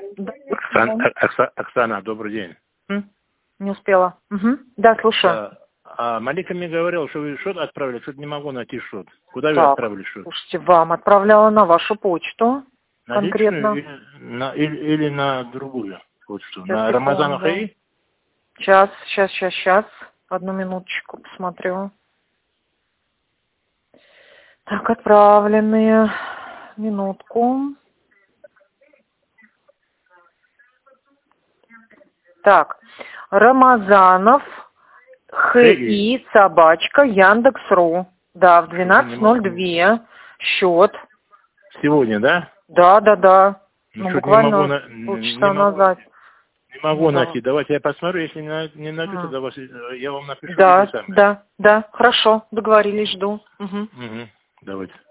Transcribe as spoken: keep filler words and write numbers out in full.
Да, Оксана, Окса- Оксана, добрый день. М, Не успела. Угу. Да, слушаю. А, а Малика мне говорил, что вы счет отправили, что-то не могу найти счет. Куда вы Так, отправили счет? слушайте, вам отправляла на вашу почту На конкретно. личную или на, или, или на другую почту? Сейчас, На Рамазана секунду. Хаи? Сейчас, сейчас, сейчас, сейчас. Одну минуточку посмотрю. Так, отправленные. Минутку. Так, Рамазанов, ХИ, собачка, Яндекс.ру. Да, в двенадцать ноль два. Счет. Сегодня, да? Да, да, да. Ну, Ну, что-то не могу, буквально на- не полчаса могу, назад. не могу Ну, да. найти. Давайте я посмотрю, если не, на- не найду, М. тогда вас, э, я вам напишу, и вы Да, сами. да, да. Хорошо, договорились, жду. Угу. Угу. Давайте.